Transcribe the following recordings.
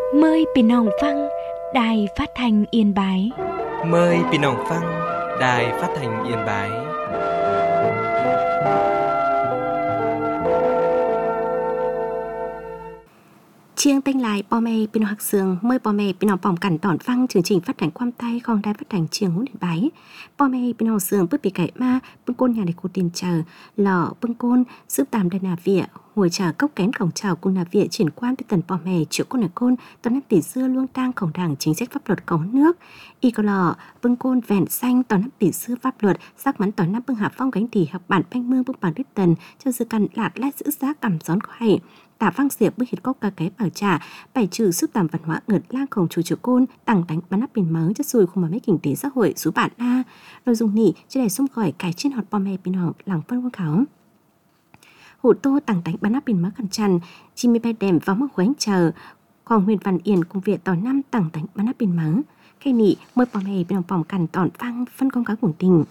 Mờiพี่น้องฟังđài phát thanh Yên Bái. Mời พี่น้องฟัง Đài Phát thanh Yên Bái. Chiêng tênh lại bò mê bên học sương mời bò mê bên học bỏng cẩn tỏn phăng chương trình phát hành quam tay không đài phát hành chiêng hỗn điện bái bò mê bên học sương bước bị cậy ma bưng côn nhà để cô tiền chờ lọ bưng côn giúp tạm đại nà vỉa hồi chờ cốc kén cổng chào cung nà vỉa triển quan tới tần bò mê chịu côn nà côn tần năm tỷ xưa luông tang cổng đảng chính sách pháp luật cổng nước y có lọ bưng côn vẹn xanh tần năm tỷ xưa pháp luật sắc mắn tần năm bưng hạ phong gánh tỷ học bản banh mương bưng bản đứt tần cho dư căn lạt lát giữ giá cầm gión có hay tả vang diệp bước hiệt cốc ca cái bảo trà bài trừ giúp tạm văn hóa ngợt lang khổng chủ côn tặng đánh bắn áp biển mới chất xùi không mà mấy kinh tế xã hội số bạn a rồi dùng nỉ cho để xung khỏi cải trên hot bom mè bên hỏng làng phân quang khảo hủ tô tặng đánh bắn áp biển mới khẩn tràn chim bay đèm vào mức khoáng chờ còn Huyền Văn Yên cùng Việt tỏ năm tặng đánh bắn áp biển mới cây nỉ mời bom mè bên hỏng bỏng cằn tỏn vang phân công cá cuồng tình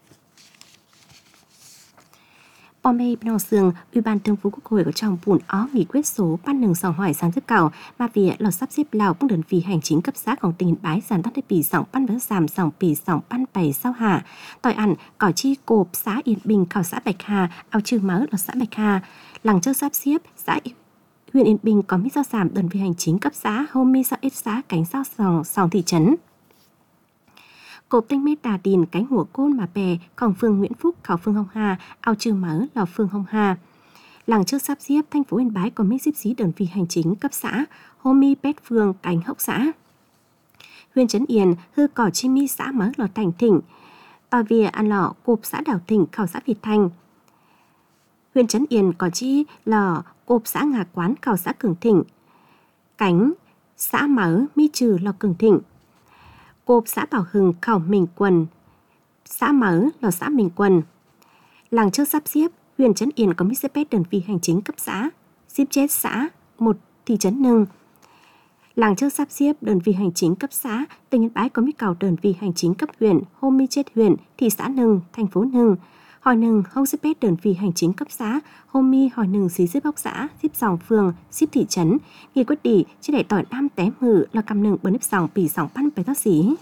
bò mê bên sương Ủy ban Thường vụ Quốc hội có trong bùn ó nghị quyết số ban nừng sòng hỏi sáng thức cầu mà vì lò sắp xếp lào cũng đơn vị hành chính cấp xãของtỉnh Yên Bái giàn tắt bị sòng ban với giảm sòng bị sòng ban bày sau hạ tỏi ẩn cỏ chi cộp xã Yên Bình khảo xã Bạch Hà ao trừ máu lò xã Bạch Hà làng châu sắp xếp xã huyện Yên Bình có mít giao giảm đơn vị hành chính cấp xã hôm mi sao ít xã cánh sao sòng thị trấn cộp tinh mét đà đìn cánh hủa côn mà bè còn phường Nguyễn Phúc khảo phường Hồng Hà ao trừ mỡ lò phường Hồng Hà làng trước sắp xếp thành phố Yên Bái có mít xếp xí đơn vị hành chính cấp xã hôm mi pét phường cánh hốc xã huyện Trấn Yên hư cỏ chi mi xã mỡ lò thành thỉnh tòa vỉa ăn lò cộp xã Đảo Thỉnh khảo xã Việt Thành huyện Trấn Yên có chi lò cộp xã Ngà Quán khảo xã Cường Thịnh cánh xã mỡ mi trừ lò Cường Thịnh cộp xã Bảo Hưng khảo Mình Quần xã mỡ lò xã Mình Quần làng trước sắp xếp huyện Trấn Yên có mít đơn vị hành chính cấp xã xếp chết xã một thị trấn Nưng làng trước sắp xếp đơn vị hành chính cấp xã tỉnh Yên Bái có mít cầu đơn vị hành chính cấp huyện hôm mi chết huyện thị xã Nưng thành phố Nưng hỏi Nưng không xếp đơn vị hành chính cấp xã hôm mi hỏi Nưng xí xếp bóc xã xếp dòng phường xếp thị trấn nghi quyết đi chứ để tỏi nam té mử là cầm Nưng bờ nếp dòng bì dòng pan bày tác xí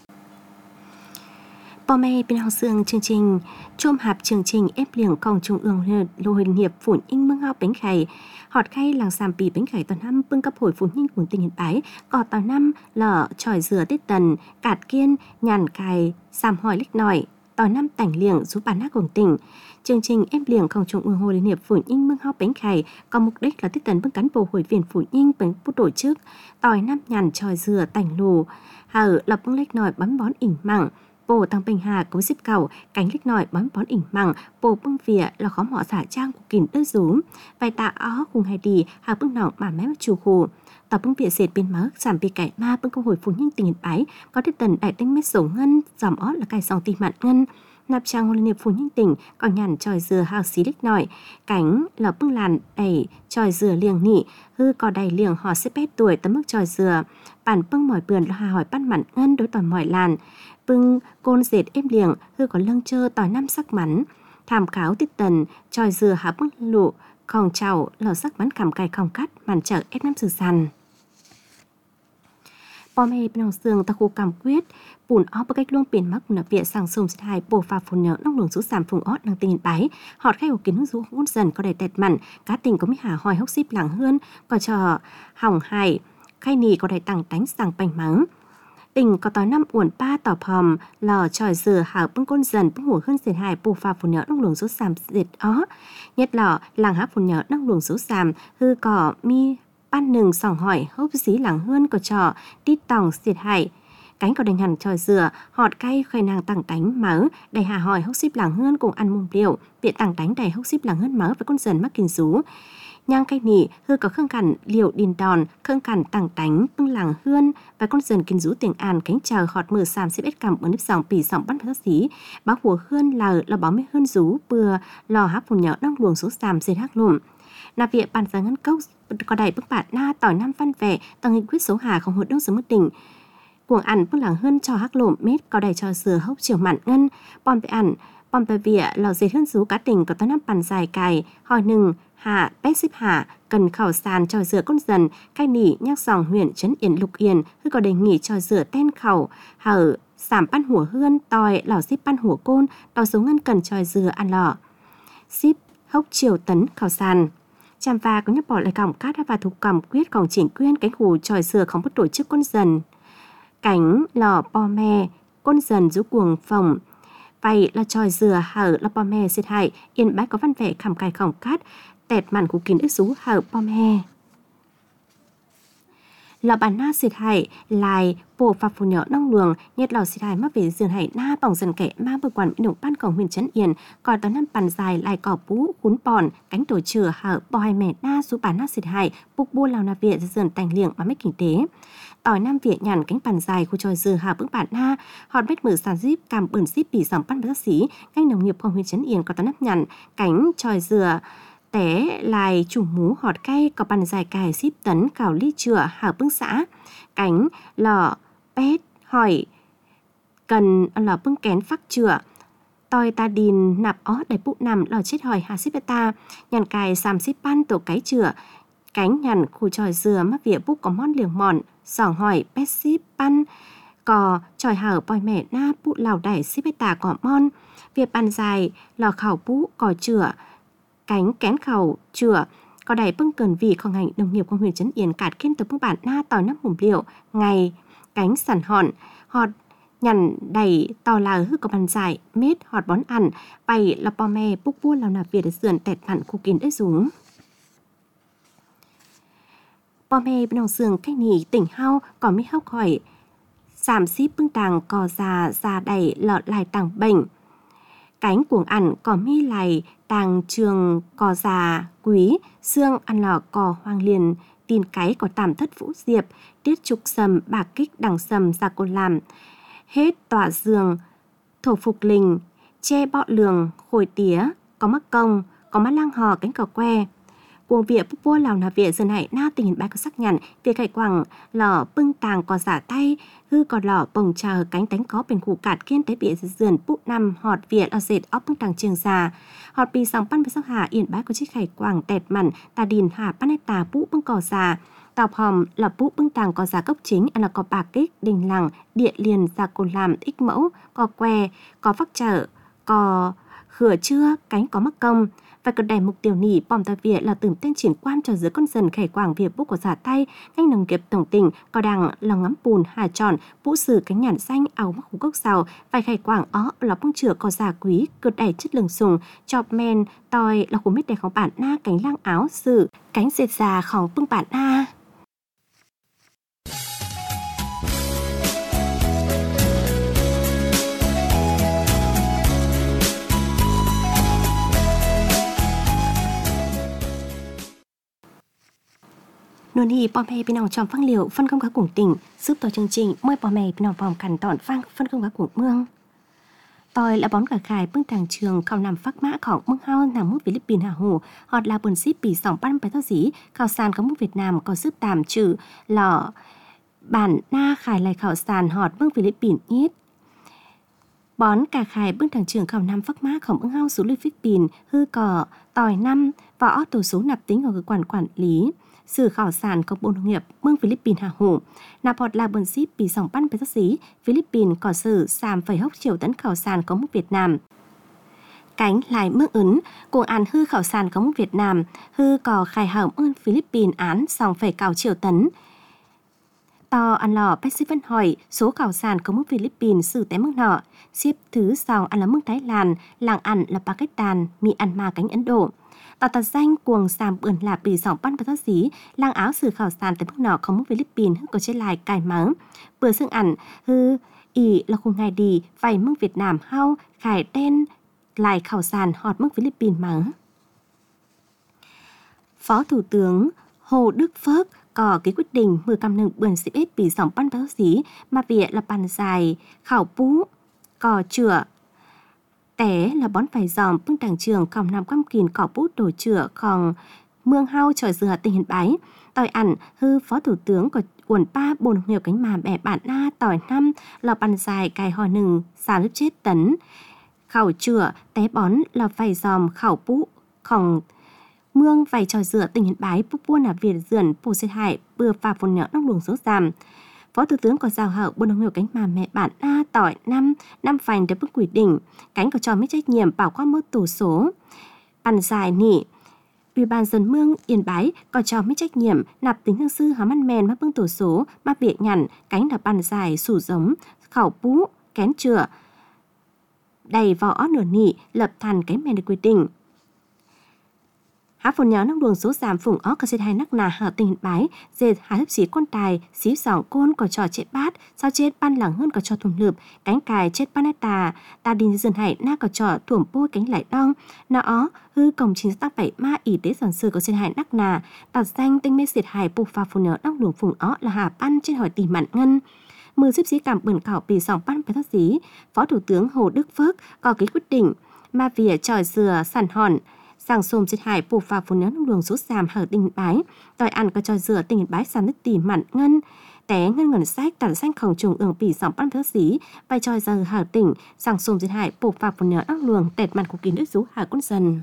bò mê bên học sương chương trình chôm hạp chương trình ép liềng công trung ương lô hình hiệp phủn in mương hao bánh khày họt khay làng sàm bì bánh khày toàn năm bưng cấp hồi phủn in của tỉnh Yên Bái cò tàu năm lở tròi dừa tết tần cạt kiên nhàn cài sàm hỏi lích nỏi tỏi năm tảnh liềng giúp bản hát của tỉnh chương trình ép liềng công trung ương hồ liên hiệp phủn in mương hao bánh khày có mục đích là tết tần bưng cán bộ hội viên phủn in bánh bút tổ chức tỏi năm nhàn tròi dừa tảnh lù hở lập bưng lích nỏi bấm bón ỉn mảng bồ tăng bình hà cố xếp cầu cánh lích nỏi bón bón ỉn măng bồ bưng vỉa là khó mỏ giả trang của kìm đơn rúm vài tạ ó cùng hay đi hà bưng nòng mà mép chủ khổ tàu bưng vỉa dệt bên mớ giảm bị cải ma bưng công hồi phú nhân tỉnh Yên Bái có thể tần đại tinh mét sổ ngân dòm ó là cài sòng tì mạn ngân nạp trang hồ liên hiệp phú nhân tỉnh còn nhàn tròi dừa hào xí lích nỏi cánh là bưng làn đầy tròi dừa liềng nị hư có đầy liềng họ xếp bét tuổi tấm mức tròi dừa bản bưng mỏi bườn là hà hỏi bắt mặn ngân đối tỏi mỏi làn bưng côn dệt ép liềng hư có lâng chơ tỏi năm sắc mắn thảm cáo tiết tần tròi dừa hạ bưng lụ khòng chảo lò sắc mắn khảm cài khòng cắt màn chợ ép năm sừ sàn bò mê bên hồng sương ta khu cảm quyết bùn ó bằng cách luôn biển mắc là vỉa sang sông xịt hai bồ pha phun nhớ nông luồng rũ giảm phùng ót đang tình Yên Bái họt khai hồ kiến hút rũ hút dần có đầy tẹt mặn cá tình có mấy hà hỏi hốc xíp làng hơn có trò hỏng hài khai nì có đầy tàng đánh sàng bành mắng tỉnh có tỏi năm uổng ba tỏ phòm lò tròi dừa hảo bưng côn dần bưng hùa hơn dệt hài bù pha phun nhớ nông luồng rũ giảm dệt ó nhất lò làng há phun nhớ nông luồng rũ giảm hư cỏ mi ban nừng sòng hỏi hốc dí làng hơn có trò tít tòng dệt hài cánh có đành hẳn tròi dừa họt cay khơi nàng tặng đánh mớ đầy hà hỏi hốc xíp làng hơn cùng ăn mùng liều viện tặng đánh đầy hốc xíp làng hơn mớ với con dần mắc kinh rú nhang cây nỉ hư có khương cằn liều đìn đòn khương cằn tặng đánh bưng làng hươn và con dần kinh rú tiền an cánh chờ họt mờ sàm xếp ết cầm ở nếp dòng pì sòng bắt phát xí báo hùa hươn là báo mấy hươn rú bừa lò háp phun nhớ đang luồng số sàm dệt hắc lùm nạp viện bàn giá ngân cốc có đầy bức bản na tỏi năm văn vẻ tầng nghị quyết số hà không hụt đâu dưới mức đỉnh cuồng ăn bưng làng hươn cho hắc lùm mét có đầy cho dừa hốc chiều mặn ngân bom về ăn bom tờ vỉa lò dệt hơn rú cá tình có toán năm bàn dài cài hỏi nừng hạ bét xếp hạ cần khảo sàn trò rửa con dần cai nỉ nhắc dòng huyện trấn Yên Lục Yên cứ có đề nghị trò rửa ten khẩu hở giảm pan hủa hươn tòi lò ship pan hủa côn tò số ngân cần trò rửa ăn lò ship hốc chiều tấn khảo sàn chàm và có nhắc bỏ lại còng cát và thuộc cầm quyết còng chỉnh quyên cánh hù trò rửa không bất tổ chức con dần cánh lò po me con dần rú cuồng phòng vậy là tròi dừa hở là po me xịt hại Yên Bái có văn vẻ khảm cài khổng cát tẹt màn của kín ức rú hở po me lò bản na xịt hại lại bộ phạt phù nhỏ nông luồng nhiệt lò xịt hại mắc về giường hại na bỏng dần kẻ ma bờ quản động ban cổng huyện trấn Yên còn tao năm bàn dài lại cỏ bú cún bòn cánh tổ chừa hở bò hai mẹ na số bản na xịt hại bục bua lào na việt dần tành liệng mà mấy kinh tế tỏi nam việt nhàn cánh bàn dài khu tròi dừa hạ bước bản na hòn bét mở sàn díp cam bẩn díp bị sòng pan bác sĩ ngành nông nghiệpของhuyện trấn Yên có tao nắp nhàn cánh tròi dừa té lại chủ mú họt cay có bàn dài cài ship tấn cào ly chửa hạ bưng xã cánh lò pét hỏi cần lò bưng kén phắc chửa tòi ta đìn nạp ó đầy bụ nằm lò chết hỏi hà ship ta nhàn cài xàm ship pan tổ cái chửa cánh nhàn khu tròi dừa mắc vỉa búc có món liềng mòn sòng hỏi pét ship pan cò tròi hở bòi mẹ na bụ lào đẩy ship ta có mon việc bàn dài lò khảo bú cò chửa cánh kén khẩu chửa có đẩy bưng cần vì không hành nông nghiệp của huyện trấn Yên cạt kiên tập bưng bản na tỏi nắp hùm liệu ngày cánh sẵn hòn họt nhằn đẩy to là hư có bàn dài mết họt bón ăn bày là po me búc vua lào nạp việt sườn tẹt mặn khu kín đất rúng po me bên nòng sườn cách nỉ tỉnh hao có mi hốc hỏi giảm ship bưng tàng cò già đẩy lọt lại tàng bệnh cánh cuồng ẩn có mi lại tàng trường cò già quý xương ăn lò cò hoang liền tin cái có tạm thất vũ diệp tiết trục sầm bạc kích đằng sầm ra cô làm hết tỏa giường thổ phục lình che bọ lường khôi tía có mắc công có mắt lang hò cánh cò que cuồng vịa búp vua lào nà vịa dân hại na tình hình bái có sắc nhằn việc cải quảng lò bưng tàng có giả tay hư còn lò bồng chờ cánh tánh có bên khu cạt kiên tế bịa dườn bút năm họt vịa lò dệt óc bưng tàng trường già họt bì sòng pan với sắc hà yên bái có chiếc khải quảng tẹt mặn tà đìn hà pan tà bũ bưng cò già tàu hòm là bũ bưng tàng có giả cốc chính là có bạc kích đình lằng địa liền ra cô làm ích mẫu có que có phắc trở có khửa chưa cánh có mắc công và cực đầy mục tiêu nỉ bom ta việt là tưởng tên triển quan cho dưới con dần khải quảng việc bút của giả tay ngành nông nghiệp tổng tỉnh có đằng là ngắm bùn hà tròn bũ sử cánh nhản xanh áo mắc hú gốc sào vài khải quảng ó là bông chửa có giả quý cực đầy chất lượng sùng chọp men tòi là của mít đầyของbản na cánh lang áo sử cánh dệt giàของbưng bản na nôn hi bom he bên nòng trong phăng liệu phân công các cùng tỉnh giúp tổ chương trình môi bom he bên nòng vòng cằn tọn phăng phân công các cùng mương tòi là bón cả khải bưng tàng trường khảo nằm phác mãของmương hao nằm mút Philippines hà hồ họt là bồn ship bị sòng pan bài thao dí khảo sàn có mút Việt Nam có giúp tạm trừ lọ bản na khải lại khảo sàn họt mương Philippines ít bón cả khải bưng tàng trường khảo nằm phác mãของmương hao số Philippines hư cỏ tòi năm võ tổ số nạp tính của cơ quan quản lý sử khảo sản của Bộ Nông nghiệp mương Philippines hà hồ nạp họt là bồn ship bị sòng pan bài thao dí Philippines có sử sàm phẩy hốc triệu tấn khảo sản có mút Việt Nam cánh lại mương ứng cuồng án hư khảo sản có mút Việt Nam hư có khai hảo ơn Philippines án sòng phẩy cào triệu tấn to ăn lò Pacific hỏi số khảo sản có mút Philippines sử té mức nọ xếp thứ sòng ăn là mức Thái Lan làng ăn là Pakistan Myanmar cánh Ấn Độ tờ danh cuồng sàm bươn là bị sòng pan và thác xí lang áo sử khảo sàn tới mức nọ không mức Philippines có chế lại cài mắng bữa xương ẩn hư ý là khung ngày đi vài mức Việt Nam hao khải đen lại khảo sàn họt mức Philippines mắng Phó Thủ tướng Hồ Đức Phước có cái quyết định 10 cam nừng bươn xếp ít bị sòng pan và thác xí mà việc là bàn dài khảo bú cò chửa té là bón phải dòm bưng tàng trường khòng nằm quăm kìn cỏ bút đổ chửa khòng mương hao tròi dừa tình hình bái tòi ẩn hư Phó Thủ tướng có uẩn ba Bộ Nông nghiệp cánh mà bẻ bản na tỏi năm lò bàn dài cài hò nừng xà lớp chết tấn khảo chữa té bón là phải dòm khảo bũ khòng mương vài trò dựa tỉnh Yên Bái bút buôn là Việt dườn bù xê hải bừa phà phồn nhỡ nông luồng số giảm. Phó Thủ tướng có giao hậu buôn nông nghiệp cánh mà mẹ bạn A tỏi năm phành để bức quy định cánh có cho mấy trách nhiệm bảo qua mức tủ số bàn dài nỉ. Ủy ban dân mương Yên Bái có cho mấy trách nhiệm nạp tính hương sư hóm ăn men mắc bưng tổ số mắc việc nhằn cánh là bàn dài sủ giống khảo bú kén chữa đầy vỏ nửa nỉ lập thành cái men được quy định. Há phồn nhớ nông đường số giảm phùng ó có xếp hai nắc nà hở tỉnh Yên Bái dệt há hấp xí con tài xí sỏng côn có trò chết bát sao chết ban lẳng hơn có trò thùm lượp cánh cài chết ban ta đi dần hải na có trò thuẩm bôi cánh lại đong nó ó hư cổng chính tác bảy ma ỉ tế sản sư có xếp hai nắc nà đặt danh tinh mê xịt hải bục pha phồn nhớ nông đường phùng ó là hà ban trên hỏi tìm mặn ngân. Mưa xếp xí cảm bẩn khảo bì sòng ban phải thác xí Phó Thủ tướng Hồ Đức Phước có cái quyết định mà vỉa tròi dừa sản hòn sang xôm xịt hải bù phà phồn nhớ nông đường số giảm hở tỉnh Yên Bái đòi ăn có cho dừa tỉnh Yên Bái sản nước tỉ mặn ngân té ngân ngẩn sách tản xanh khổng trùng ưởng bỉ sòng ban thớ xí vai tròi dừa hở tỉnh sang xôm xịt hải bù phà phồn nhớ nông đường tẹt mặn của kín nước rú hà quân dần.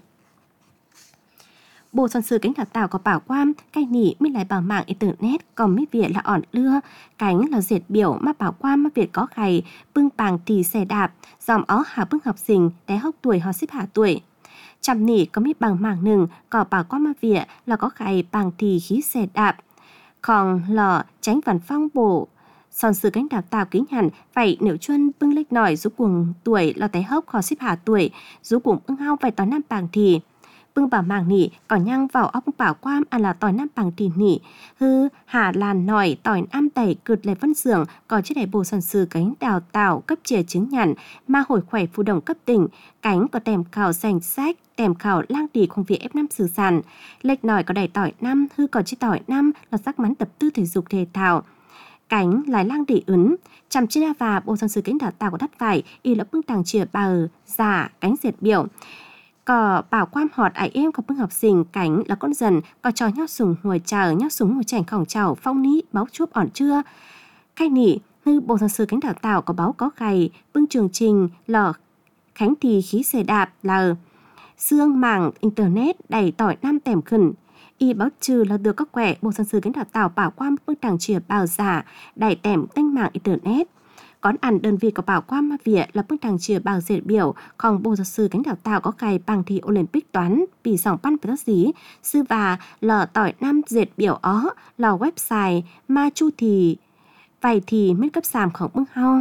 Bộ sản sư cánh đào tạo có bảo quan cay nỉ mới lại bảo mạng internet còn mấy việc là ỏn lưa cánh là dệt biểu mà bảo quan mà việc có gầy bưng bàng tì xe đạp dòm ó hà bưng học sinh té hốc tuổi họ xếp hạ tuổi chăm nỉ có biết bằng mảng nừng có bảo quan mà việc là có gầy bàng tì khí xe đạp còn lò tránh văn phong bộ sản sư cánh đào tạo kính hẳn vậy nếu chuân bưng lếch nổi rú cuồng tuổi là té hốc họ xếp hạ tuổi rú cuồng bưng hao vài tỏi năm bàng thì bưng bảo màng nỉ có nhang vào óc bảo quan là tỏi năm bằng tỉ nỉ hư hà làn nỏi tỏi năm tẩy cực lệ phân xưởng có chiếc đại bộ sản sư cánh đào tạo cấp chìa chứng nhận mà hồi khỏe phụ đồng cấp tỉnh cánh có tèm khảo danh sách tèm khảo lang tỉ không việc F5 sử sản lệch nỏi có đầy tỏi năm hư có chiếc tỏi năm là sắc mắn tập tư thể dục thể thao cánh lái lang tỉ ứng chăm trên và bộ sản sư cánh đào tạo có đắt phải y là bưng tàng chìa bờ giả cánh dệt biểu có bảo quan họt ải em có bưng học sinh cánh là con dần có trò nhóc súng ngồi chờ nhóc súng ngồi chảnh khổng chảo phong ní báo chuốc ỏn chưa khai nỉ hư bộ sản sư cánh đào tạo có báo có gầy bưng trường trình lò khánh thì khí xe đạp là xương mảng internet đầy tỏi năm tèm khẩn y báo trừ là được các quẻ bộ sản sư cánh đào tạo bảo quan bưng tàng chìa bào giả đầy tèm tanh mạng internet Còn ăn đơn vị có bảo quan mà việc là bức thằng chìa bằng dệt biểu, còn bộ giáo sư cánh đào tạo có cài bằng thi Olympic toán, bị dòng ban phải sĩ, sư và lờ tỏi năm dệt biểu ó, lò website, ma chu thì, vài thì mới cấp giảm khổng bưng hao.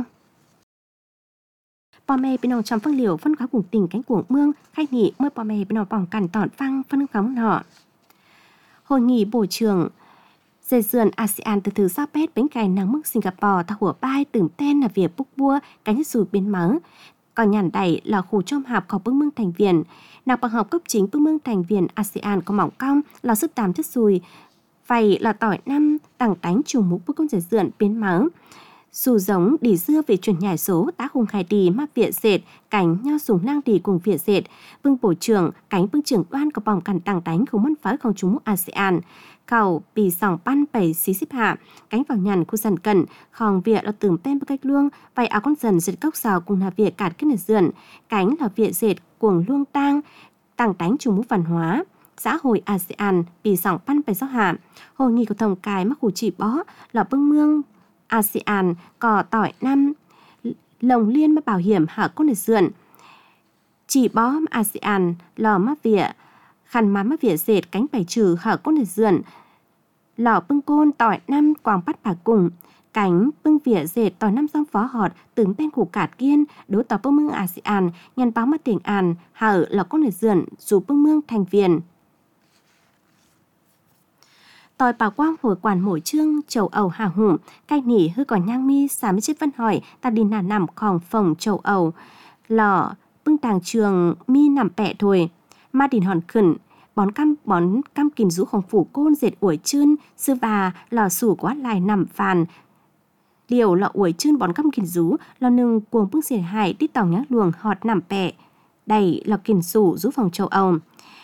Bò mê bên nông trong phân liều phân khóa cùng tỉnh cánh cuồng mương, khai nghị mới bò mê bên nông bỏng cản tỏn phăng phân khóng nọ. Hội nghị bộ trưởng dây dườn ASEAN từ thứ sao pét bánh cài nắng mức Singapore thao hủa bai tưởng tên là việc búc bua cánh rùi biến mắng. Còn nhàn đẩy là khu trôm hạp có bưng mương thành viên. Nạc bằng học cấp chính bưng mương thành viên ASEAN có mỏng cong là sức tàm chất rùi. Vậy là tỏi năm tảng tánh trùng mục bức công dây dườn biến mắng. Dù giống đi dưa về chuyển nhảy số tá hùng khai đi mắc viện dệt cánh nho súng năng đi cùng viện dệt bưng bộ trưởng cánh bưng trưởng đoan có bỏng cằn tàng tánh không mất phái không trúng mục ASEAN cầu bị sòng pan bảy xí xếp hạ cánh vào nhằn khu sàn cẩn khòng viện là tưởng tên bất cách luông vậy áo con dần dệt cốc xào cùng là viện cạt kết nền dườn cánh là viện dệt cuồng luông tang tàng tánh trùng mục văn hóa xã hội ASEAN bị sòng pan bảy gió hạ hội nghị của tổng cài mắc khu chỉ bó là bưng mương ASEAN có tỏi năm lồng liên mà bảo hiểm hạ con được dườn chỉ bó ASEAN lò mắc vỉa khăn má mắc vỉa dệt cánh bài trừ hạ con được dườn lò bưng côn tỏi năm quàng bắt bà cùng cánh bưng vỉa dệt tỏi năm song phó họt tướng tên khủ cạt kiên đối tỏ bưng mương ASEAN nhân báo mất tiền an hở là con được dườn dù bưng mương thành viên tỏi bảo quang hồi quản mỗi chương châu Âu hà hùng cay nỉ hư còn nhang mi xả mấy chiếc văn hỏi ta đi nà nằm khòng phòng châu Âu lò bưng tàng trường mi nằm bẹ thôi ma đình hòn khẩn bón cam kìm rũ khòng phủ côn dệt uổi chươn sư và lò sủ quá lại nằm phàn điều lò uổi chươn bón cam kìm rũ lò nừng cuồng bưng xỉa hải đi tàu nhá luồng họt nằm bẹ đầy lò kìm rũ rũ phòng châu Âu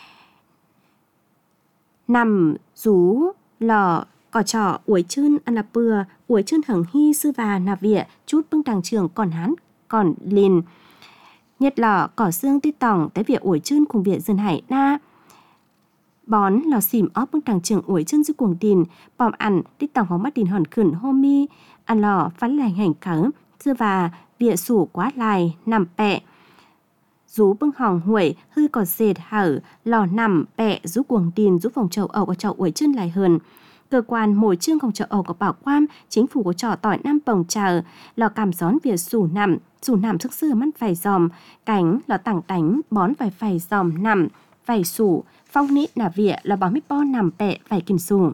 nằm rú lò cỏ trọ uổi chươn ăn là bừa uổi chươn hằng hy sư và nà vỉa chút bưng tàng trường còn hán còn lìn Nhật lọ cỏ xương tí tỏng tới việc ủi chân cùng việc dân hải na. Bón lò xìm óp bưng đằng trường ủi chân dưới cuồng đình, bòm ăn tí tỏng hóng mắt đình hòn khẩn hô mi, ăn lò phán lành hành cớ, dưa và việc sủ quá lại, nằm bẹ. Rú bưng hòn huổi, hư cỏ dệt hở, lò nằm bẹ rú cuồng đình, rú phòng chậu ẩu của chậu ủi chân lại hơn. Cơ quan mồi trươngของchợ ẩu của bảo quan, chính phủ của trò tỏi năm bồng chờ, lò cảm gión việc sủ nằm thức xưa mắt phải dòm, cánh lò tảng đánh, bón phải dòm nằm, phải sủ, phong nít nà vịa là bó mít bo nằm bẹ phải kìm sủ.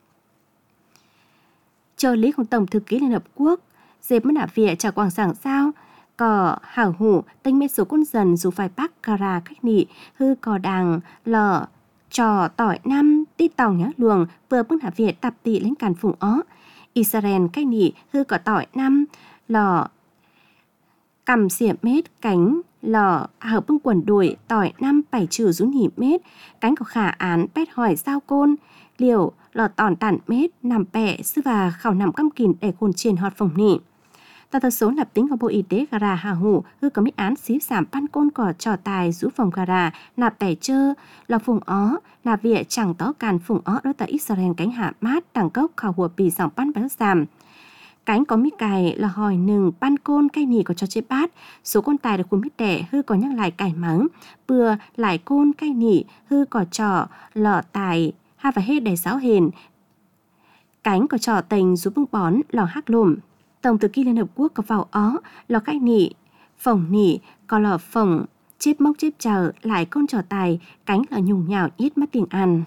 Trợ lý của Tổng thư ký Liên Hợp Quốc, dịp mất nà vịa trả quảng sảng sao, cỏ hảo hủ, tinh mê số quân dần dù phải bác cà ra cách nị, hư cò đàng, lò, trò tỏi năm tí tàu nhá luồng vừa bước hạ Việt tập tị lên càn phùng ó. Israel cách nị hư cỏ tỏi năm lò cầm xỉa mét cánh lò hở bưng quần đuổi tỏi năm bảy trừ rú nhỉ mét cánh của khả án pét hỏi sao côn liều lò tòn tản mét nằm bẹ sư và khảo nằm căm kìn để khôn trên họt phòng nị. Tờ tờ số nạp tính của Bộ Y tế Gara Hà Hủ hư có mít án xíu giảm pan côn cỏ trò tài rũ phòng Gara nạp bẻ chơ lò phùng ó nạp vịa chẳng tó càn phùng ó đối tại Israel cánh hạ mát đẳng cốc khảo hùa bì dòng pan béo giảm. Cánh có mít cài là hỏi nừng pan côn cây nì có cho chế bát số con tài được cùng mít đẻ hư có nhắc lại cải mắng bừa lại côn cây nì hư có trò lọ tài ha và hết đầy giáo hền cánh có trò tình rú bưng bón lò hắc lùm. Tổng thư ký Liên Hợp Quốc có vào ó, lò cách nỉ, phồng nỉ, có lò phồng, chếp mốc chếp chờ, lại con trò tài, cánh lò nhùng nhào ít mất tiền ăn.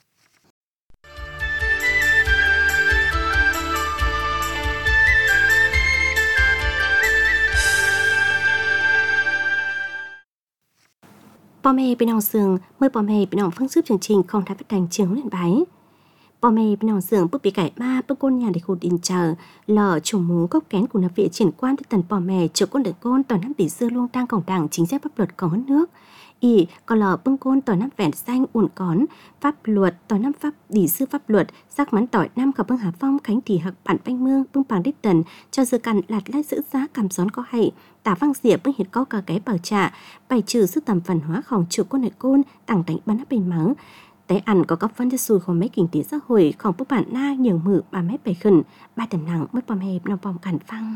Bò mê bên nòng sườn, mời bò mê bên nòng phương giúp chương trình không đã phát hành trường lên bái. Bò mê bên nòng sườn bước bị cải ma bước côn nhà để khổ đình chờ lò chủ mú gốc kén của nạp viện triển quan tới tần bò mê chỗ côn đợt côn tỏi năm tỷ xưa luôn đang cổng đảng chính sách pháp luật còn hơn nước y còn lò bưng côn tỏi năm vẹn xanh uốn cón pháp luật tỏi năm pháp đỉ sư pháp luật sắc mắn tỏi năm khảo bưng hà phong khánh thì hạc bản banh mương bưng bằng đích tần cho dư cằn lạt lai giữ giá cảm gión có hay tả vang diệp bưng hiệt có cả cái bảo trả bày trừ sức tầm văn hóa khổng chủ côn đợt côn tảng đánh bắn áp bình máu tế ăn có các phân cho xùiของmấy kinh tế xã hộiของผู้bản na nhiều mử 3 mét 7 khẩn 3 tầng nặng mất bom hẹp nằm vòng cản phăng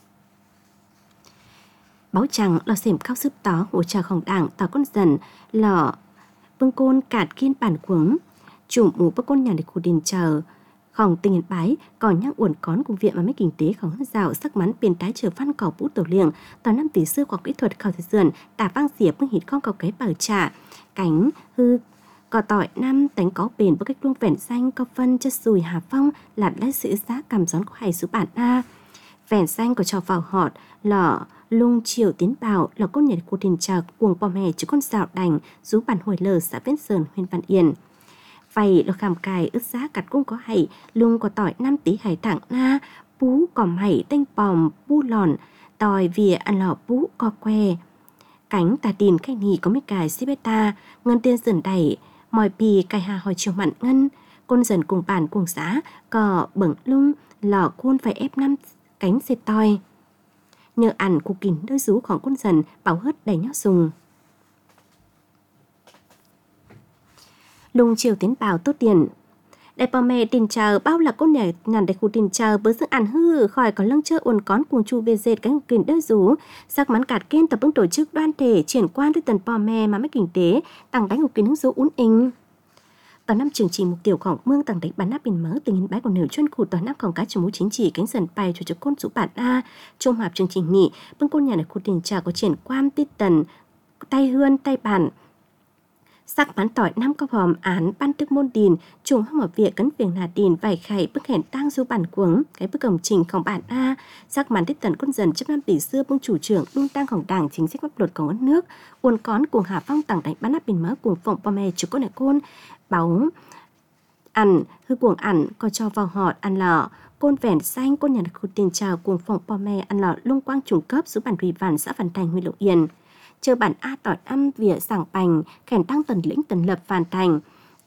báo chẳng lò xỉm cao sức tó hỗ trợของđảng tỏ con dần lò bưng côn cạt kiên bản cuống chủ mũ bưng côn nhà để khu đình chờของtình hiện bái còn nhắc uẩn cón của viện mà mấy kinh tếของrào sắc mắn biển tái trở văn cỏ bút tổ liềng tỏ năm tỷ xưa của kỹ thuật khảo thời dườn tả vang diệp bưng hít con cầu cái bảo trả cánh hư cỏ tỏi năm tánh có bền với cách luông vẻn xanh có phân chất sùi hà phong làm lấy sự giá cảm gión của hải số bản a vẻn xanh của trò vào họt lò lung chiều tiến bảo là con nhật của đình trạc cuồng bò mè chứ con dạo đành rú bản hồi lờ xã Viễn Sơn huyện Văn Yên vậy là khảm cài ướt giá cắt cung có hảy lung có tỏi 5 tí hải thẳng na bú còm hảy tanh pòm bu lòn tỏi vỉa ăn lò bú co que cánh tà tin cách nì có mấy cài sibeta ngân tiên dần đẩy mòi bì cài hà hỏi chiều mặn ngân côn dần cùng bản cùng xã cò bẩn lung lò côn phải ép 5 cánh xe toi nhờ ăn của kín đôi rúของcôn dần bảo hớt đầy nhóc dùng lung chiều tiến bảo tốt tiền đại bò mẹ tình chờ bao là con nhà nhàn đại khu tình chờ với sự ăn hư khỏi có lăng chơi uốn cón cùng chu bê dệt cánh kín đôi rú sắc mắn cạt kên tập bưng tổ chức đoan thể triển quan tới tần bò mẹ mà mấy kinh tế tăng đánh của kín hứng dấu uốn inh tòa năm chương trình mục tiêuของเมืองต่างđánh bắn áp bình mở tình hình bái của nửa chuyên khu tòa nămของcác chủ mũ chính trị cánh dần bài cho côn chủ bản a trong hạp chương trình nghỉ bưng côn nhà đại khu tình chờ có triển quan tít tần tay hươn tay bản sắc bắn tỏi năm có hòm án ban tức môn đìn trùng hâm ở việc cấn việc là đìn vài khải bức hẹn tăng du bản cuống cái bức cổng trìnhของbản a sắc bắn tít tần con dần chấp năm tỷ xưa bưng chủ trưởng đun tăngของđảng chính sách pháp luật của đất nước uốn cón cùng hà phong tảng đánh bắn áp bình mở cùng phụng bò mè chủ con đại côn báo ăn hư cuồng ăn có cho vào họt ăn lò côn vẻn xanh côn nhà khu tiền trào cuồng phụng bò mè ăn lò lung quang trùng cấp số bản thủy vạn xã Văn Thành huyện Lục Yên chờ bản a tỏi âm vỉa sảng bành khèn tăng tần lĩnh tần lập phàn thành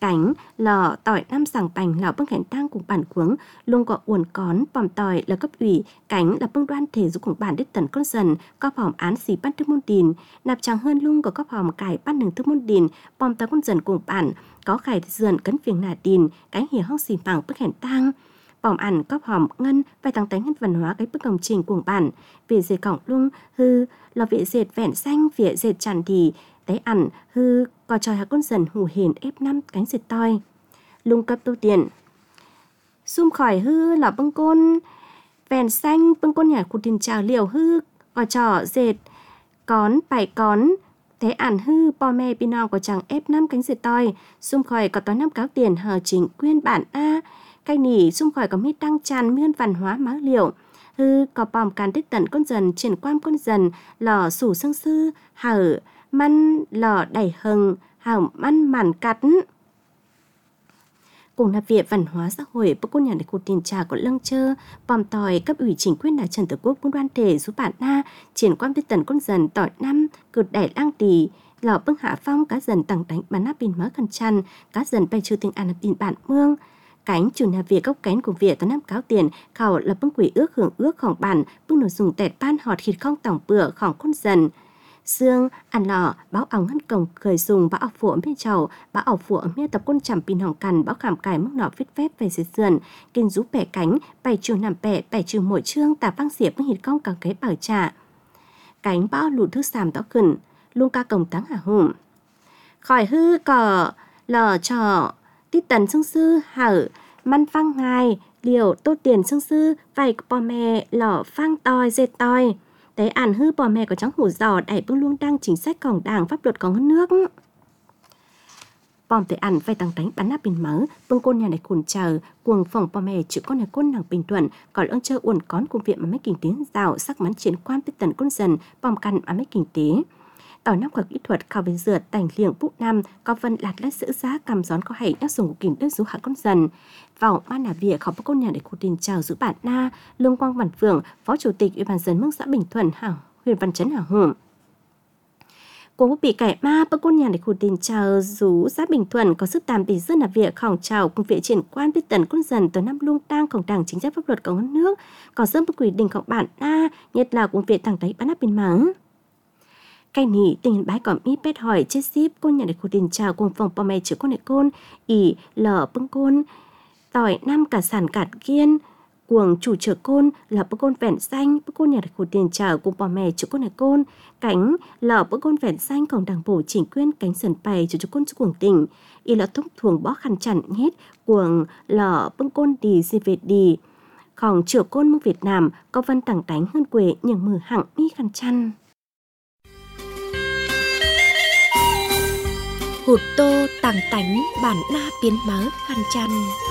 cánh lò tỏi năm sàng bành lò bưng hẹn tang cùng bản cuống luôn có uồn cón bòm tỏi là cấp ủy cánh là bưng đoan thể giúp cùng bản đích tần con dần có hòm án xì bắt thức môn đìn nạp tràng hơn lung có cấp hòm cải bắt nừng thức môn đìn bòm tỏi con dần cùng bản có khải dườn cấn phiền nà đìn cánh hiểu hóc xì bằng bưng hẹn tang bòm ẩn có hòm ngân phải tăng tánh nhân văn hóa cái bức công trình cùng bản về dệt cổng lung hư lò vệ dệt vẹn xanh vỉa dệt tràn thì tấy ẩn hư có tròi hạ con dần hù hền ép năm cánh dệt toi lung cấp tu tiền xung khỏi hư là bưng côn vẹn xanh bưng côn nhà cụ tiền trào liều hư có trò dệt cón bảy cón thế ẩn hư bò mẹ pino có chẳng ép năm cánh dệt toi xung khỏi có tối năm cáo tiền hờ chính quyên bản a cây nỉ xung khỏi có mít đăng tràn miên văn hóa máu liệu hư có bòm càn tích tận con dần triển quan con dần lò sủ sương sư hở măn lò đẩy hừng hảo măn màn cắt cùng là việc văn hóa xã hội bất quân nhà để cuộc tiền trà của lăng chơ bòm tỏi cấp ủy chính quyền đại trần tổ quốc quân đoàn thể giúp bản na triển quan tích tận con dần tỏi năm cực đẩy lang tỳ lò bưng hạ phong cá dần tặng đánh bán nắp pin mớ khăn chăn cá dần bay trừ tiếng an pin bản mương cánh chủ nhà việc gốc cánh của việc tao năm cáo tiền khảo là bưng quỷ ước hưởng ướcของbản bưng nổi dùng tẹt ban họt khịt không tổng bữaของcon dần xương ăn lò báo ống hân cổng khởi dùng báo ọc phụ ở bên chầu báo ọc phụ ở bên tập quân chằm pin hỏng cằn báo khảm cải mức nọ viết phép về dưới sườn kinh rú bẻ cánh bày chiều nằm bẻ bày chiều mỗi chương tà vang diệp bưng hịt công càng cái bảo trà cánh báo lụt thứ sàm đó khẩn luôn ca cổng táng hả hùm khỏi hư cỏ lò trò tít tần xương sư hở măn phăng ngài liều tô tiền xương sư vầy bò mẹ lò phăng toi dệt toi tế ản hư bò mẹ có trắng hủ giò đẩy bưng luôn đăng chính sáchของđảng pháp luật của nước bòm tế ản vay tăng tánh bắn nắp bình mớ bưng côn nhà này cồn chờ cuồng phòng bò mẹ chữ con nhà côn nàng bình thuận còn ơn chơi uẩn cón cùng viện mà mấy kinh tế rào sắc mắn chiến quan tích tần con dần bòm căn mà mấy kinh tế tỏi nắp của kỹ thuật khảo về dừa tành liệng bút nam có vân lạt lát giữ giá cầm gión có hay nhắc dùng của kình đất rú hạ con dần vào ban là việc học con nhà để cụ tiền chào giữ bản na lương quang văn phượng phó chủ tịch ủy ban dân mức xã Bình Thuận hảo huyện văn chấn hảo hùng của bị cải ma bác con nhà để cụ tiền chào rú xã Bình Thuận có sức tàm bị dân là việc khảo chào cùng việc triển quan biết tần con dần từ năm lung tangของđảng chính sách pháp luật của nước có dân bất quỷ đìnhของbản na nhất là cùng việc thẳng đấy bán áp bình mắng cái nỉ tình bái còn ít bét hỏi chết ship con nhà để khu tiền chào cùng phòng bò mẹ chữ con này côn ỉ lở bưng côn tỏi năm cả sản cạt kiên cuồng chủ chợ côn là bưng côn vẹn xanh bưng côn nhà để khu tiền chào cùng bò mẹ chữ con này côn cánh lở bưng côn vẹn xanh còn đảng bổ chỉnh quyên cánh sườn bày chữ côn chữ cuồng tỉnh ỉ là thông thường bó khăn chặn hết cuồng lở bưng côn đi di về đi còn chợ côn mương Việt Nam có văn tảng tánh hơn quê nhưng mưa hạng mi khăn chăn hụt tô tàng tánh bản na biến mớ khăn chăn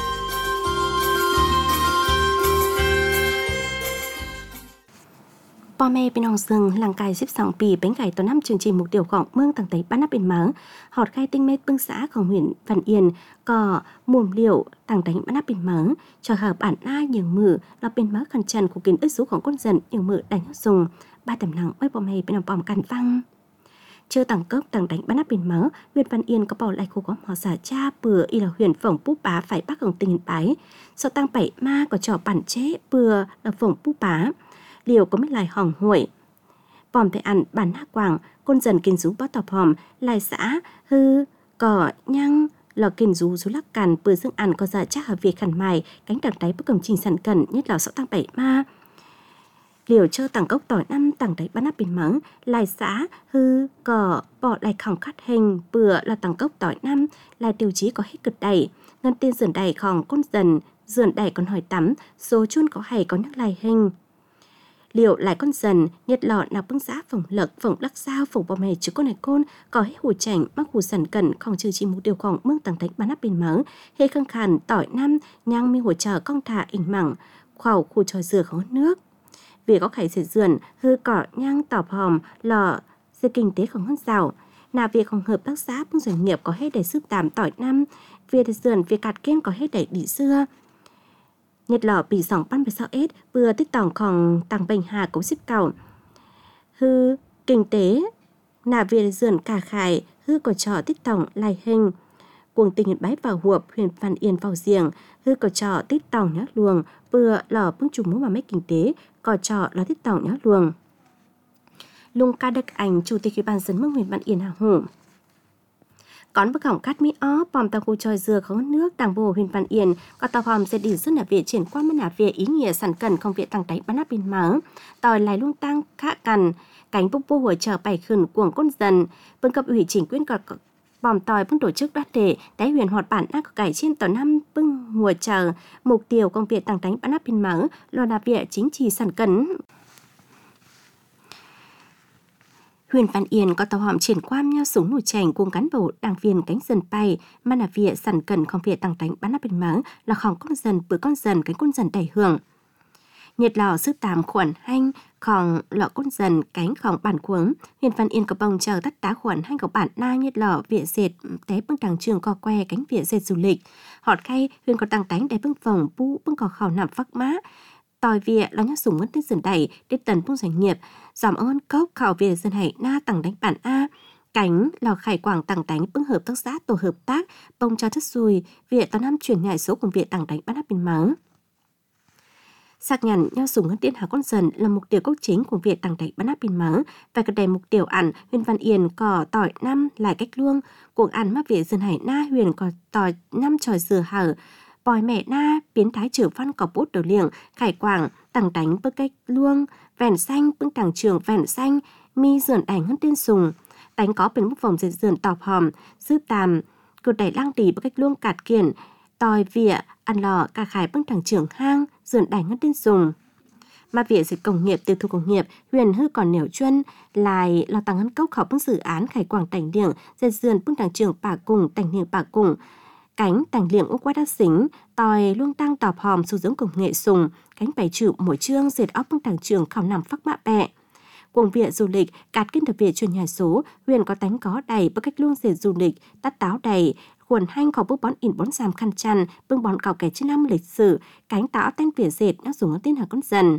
bò mẹ bên hồng rừng làng cài xếp sòng bì bánh cải tổ năm chương trình mục tiêuของmương tàng tấy bán nắp bên mớ họt khai tinh mê bưng xãของhuyện Văn Yên có muồm liệu tàng tấy bán nắp bên mớ cho hợp bản na nhường mử là bên mớ khăn chăn của kiến ức sốของcon dần nhường mử đánh dùng ba tầm nặng với bò mẹ bên hồng bòm cằn văng chưa tàng cốc tàng đánh bán nắp bên mớ huyện Văn Yên có bỏ lại khu có mỏ giả cha bừa y là huyện phổng búp bá phải bắc hồng tình bái sau tăng bảy ma có trò bản chế bừa là phổng búp bá liều có mấy lại hỏng huội bòm thể ăn bản na quảng con dần kinh rú bó tọp hòm lại xã hư cỏ nhăng lò kinh rú lắc cằn bừa dương ăn có giả chắc ở việc khẩn mài cánh đằng đáy bất cầm trình sản cẩn nhất là sau tăng bảy ma liều chơ tàng cốc tỏi năm tàng đáy bán nắp bên mắng lại xã hư cỏ bỏ lại khỏng khát hình bừa là tàng cốc tỏi năm lại tiêu chí có hết cực đẩy ngân tiên dườn đẩy khỏng con dần dườn đẩy còn hỏi tắm số chun có hay có nhắc lại hình liệu lại con dần nhật lọ nào bưng giá phồng lật phồng lắc sao phồng bò mè chứ con này côn có hết hủ chảnh mắc hủ sần cẩn không trừ chỉ một điều khoảng mương tàng đánh bán nắp bên mắng hê khăng khàn tỏi năm nhang mi hỗ trợ con thả ỉnh mẳng khảo khu trò dừa khó nước vì có khải dệt dườn hư cỏ nhang tọp hòm lò dư kinh tế không hơn rào là việc không hợp tác xã bưng doanh nghiệp có hết để giúp tạm tỏi năm việc dườn việc cạt kiên có hết để đi xưa nhật lò bị sòng pan về sau ết vừa tích tòng còn tăng bệnh hà cấu xếp cầu hư kinh tế là việc dườn cả khải hư có trò tích tòng lại hình Cuồng tình bái vào huộp huyện Văn Yên vào giềng, hư cò trò tít tòng nhá luồng, vừa lò bưng trùng mũ mà mấy kinh tế, cò trò là tít tòng nhá luồng. Lung ca đắc ảnh chủ tịch ủy ban dân mương huyện Văn Yên Hà Hổ. Còn bức hỏng cát mỹ ó, bòm tàu khu tròi dừa khó nước, đảng bộ huyện Văn Yên, có tàu hòm sẽ đi rất là việc triển quan mất là việc ý nghĩa sản cần không việc tăng đáy bán áp bên mở, tòi lại lung tăng khá cần, cánh bốc vô hỗ trợ bài khẩn cuồng con dân, bên cấp ủy chính quyền còn bòm tòi bưng tổ chức đoát đề, đáy huyền hoạt bản ác cải trên tàu năm bưng hùa chờ, mục tiêu công việc tăng đánh bán áp bên mở, lo là việc chính trị sản cần. Huyện Văn Yên có tàu hòm triển quan nhau súng nổi chành cùng cán bộ đảng viên cánh dân bay mà là việc sản cần không việc tăng đánh bán áp bên mở là khòng con dân bữa con dân cánh con dân đầy hưởng. Nhiệt lò sức tàm khuẩn hanh khòng lọ con dân cánh khòng bản cuống, huyện Văn Yên có bông chờ tắt tá khuẩn hanh của bản na nhiệt lò viện dệt té bưng đằng trường co que cánh viện dệt du lịch. Họt khay huyện có tăng đánh để bưng vòng bu bưng cò khảo nằm phắc má. Tòi việc là nhắc súng mất tên dần đẩy để tần bung doanh nghiệp, giảm ơn cốc khảo việc dân hải na tăng đánh bản A, cánh lò khải quảng tăng đánh bưng hợp tác xã tổ hợp tác, bông cho thất xùi, việc tòa năm chuyển nhại số cùng việc tăng đánh bán áp bên mắng. Xác nhận nhau súng ngân tiên hạ con dần là mục tiêu cốt chính của việc tăng đánh bán áp bên mắng và cái đầy mục tiêu ăn huyện Văn Yên có tỏi năm lại cách luông, cuộc ăn mắc việc dân hải na huyền có tỏi năm tròi dừa hở, bòi mẹ na biến thái trưởng văn có bút đầu liệng khải quảng tăng đánh bước cách luông vẻn xanh bưng tàng trường vẻn xanh mi dườn ảnh hơn tiên sùng đánh có bên mức vòng dệt dườn tọp hòm dư tàm cột đẩy lang tỉ bước cách luông cạt kiển tòi vỉa ăn lò cả khải bưng tàng trường hang dườn ảnh hơn tiên sùng mà việc dịch công nghiệp tiêu thụ công nghiệp huyền hư còn nẻo chuyên lại là tăng ngân cốc khảo bưng dự án khải quảng tành điển dệt dườn bưng tàng trường bà cùng tành điển bà cùng cánh tàng liệng úc quát đắt xính, tòi luông tăng tọp hòm sử dụng công nghệ sùng, cánh bày trụ mỗi chương dệt óc bưng tàng trường khảo nằm phắc mạ bẹ. Cuồng viện du lịch, cạt kinh tập viện truyền nhà số, huyền có tánh có đầy bất cách luông dệt du lịch, tắt táo đầy, khuẩn hanh khó bút bón ỉn bón giảm khăn chăn, bưng bón cào kẻ trên năm lịch sử, cánh táo tên viện dệt đang dùng tên hàng con dần.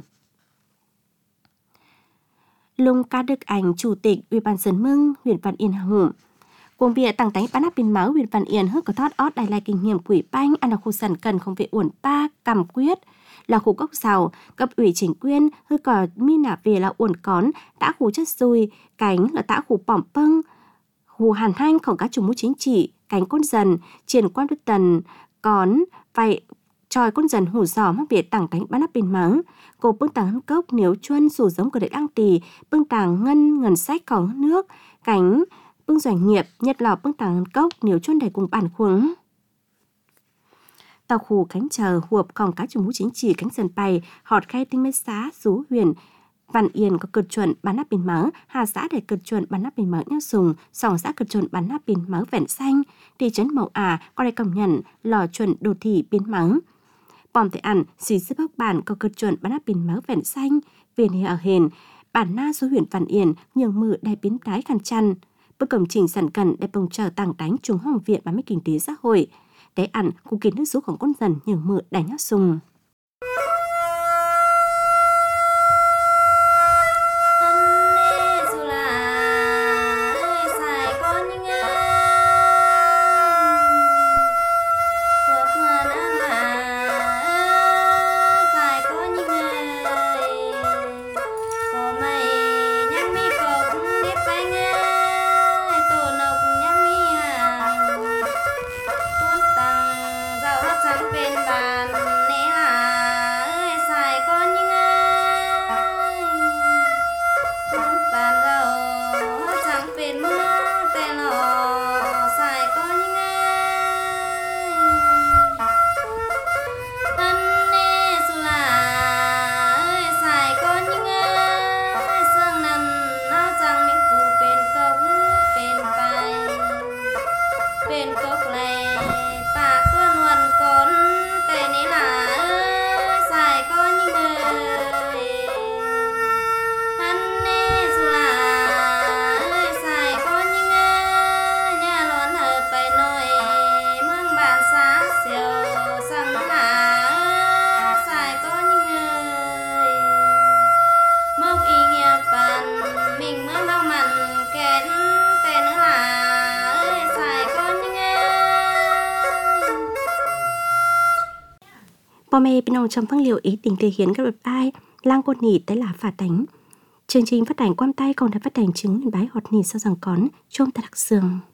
Lung ca đức ảnh chủ tịch ủy ban dân mương huyện Văn Yên Hà Hổ. Cùng việc tăng đánh bán áp bên máu huyện Văn Yên hước có thoát ót đài lai kinh nghiệm quỷ banh ăn là khu sản cần không việc uổng pa cầm quyết là khu gốc giàu cấp ủy chính quyền hư có mi nả về là uổng cón đã khu chất xui cánh là tã khu bỏng pâng khu hàn hanhของcác chủ mưu chính trị cánh con dần triển quan đức tần cón vậy tròi con dần hủ giò mắc biệt tảng đánh bán áp bên máu cô bưng tảng hân cốc nếu chuân sủ giống của đệ đăng tỳ bưng tảng ngân sách còn nước cánh bưng doanh nghiệp nhật lò bưng tảng cốc nếu chôn đầy cùng bản khuống tàu khu cánh chờ huộp còn cá chủ mũ chính trị cánh dần bay họt khai tinh mấy xá rú huyền Văn Yên có cực chuẩn bán áp bên máu hà xã để cực chuẩn bán áp bên máu nhau sùng sòng xã cực chuẩn bán áp bên máu vẹn xanh thị trấn Mậu có đây công nhận lò chuẩn đô thị bên máu bòm thể ăn xí xếp bắc bản có cực chuẩn bán áp bên máu vẹn xanh viên hệ ở hền bản na số huyện Văn Yên nhường mự đại biến tái khăn chăn bức công trình sản cần để bồng chờ tăng đánh trung hồng viện bán mấy kinh tế xã hội để ăn cụ kiến nước sốของcon dần nhường mự đánh nhát sùng. Bò mê bên ông trong phăng liệu ý tình thể hiện các luật ai lang côn nỉ tới là phạt đánh. Chương trình phát hành quam tay còn đã phát hành chứng bái họt nỉ sau rằng cón trong ta đặc sường.